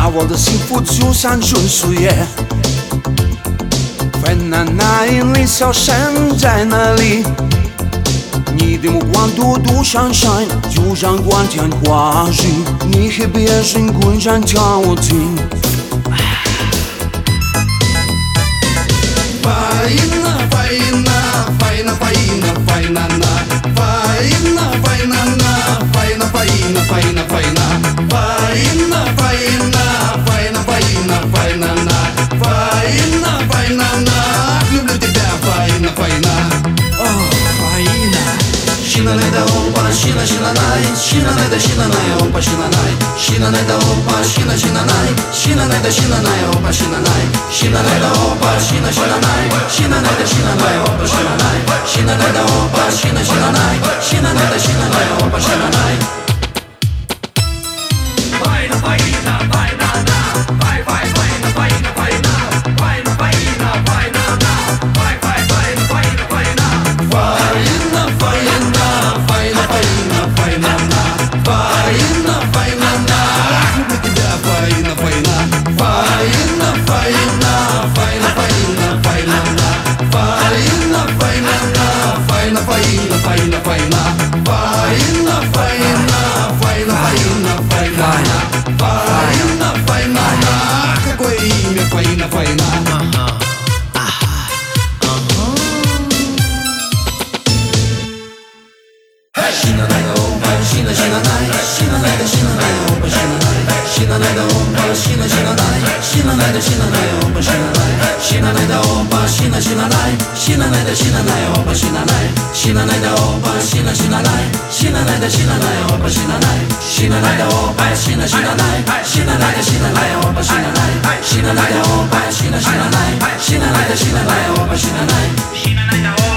我的幸福就像纯树叶。芬兰那一粒小山在哪里？你的目光独独闪闪，就像光天化日。你和别人滚然跳进。Фаина, фаина, фаина, фаина, фаина, фаина, фаина, фаина, фаина, фаина, фаина, фаина, фаина, фаина, фаина, фаина, фаина, фаина, люблю тебя, фаина, фаина. Фаина. Шина не да опа, шина, шина най, шина не да шина най, опа, шина най, шина не да опа, шина, шина най, шина не да шина най, опа, шина най, шина не да опа, шина, шина най, шина не да шина най, опа, шина най, шина не да опа, шина, шина най, шина не да шина най, опа, шина най. Фаина, фаина, фаина, на, фай, фай, фаина, фаина, фаина, фаина, фаина, фаина, на, фай, фай, фаина, фаина, фаина, фаина, фаина, фаина, фаина, фаина, на, фаина, фаина, на, люблю тебя, фаина, фаина, фаина, фаина, фаина, фаина, фаина, на, фаина, фаина, на, фаина, фаина, фаина, фаина, фаина, фаина, фаина, фаина, фаина, фаина, фаина, на, какое имя, фаина, фаина. Шина не да опа, шина, шина най, шина не да шина най, опа, шина най, шина не да опа, шина, шина най, шина не да шина най, опа, шина най, шина не да опа, шина, шина най, шина не да шина най, опа, шина най, шина не да опа, шина, шина най, шина не да шина най, опа, шина най, шина не да опа, шина, шина най, шина не да шина най, опа, шина най, шина не да опа, шина, шина най, шина не да шина най, опа, шина най, шина не да опа.